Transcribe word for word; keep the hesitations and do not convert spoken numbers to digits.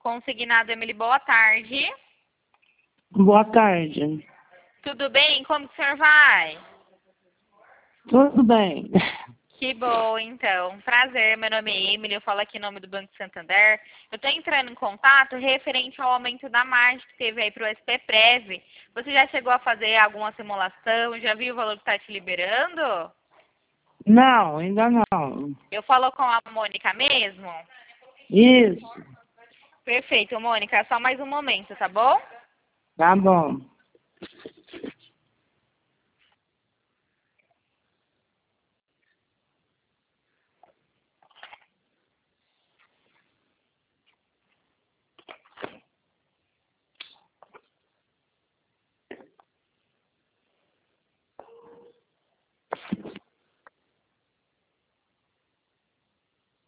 Consignado, Emily, boa tarde. Boa tarde. Tudo bem? Como que o senhor vai? Tudo bem. Que bom, então. Prazer, meu nome é Emily, eu falo aqui em nome do Banco Santander. Eu estou entrando em contato referente ao aumento da margem que teve aí para o S P Prev. Você já chegou a fazer alguma simulação? Já viu o valor que está te liberando? Não, ainda não. Eu falo com a Mônica mesmo? Isso, Perfeito, Mônica. Só mais um momento, tá bom? tá bom.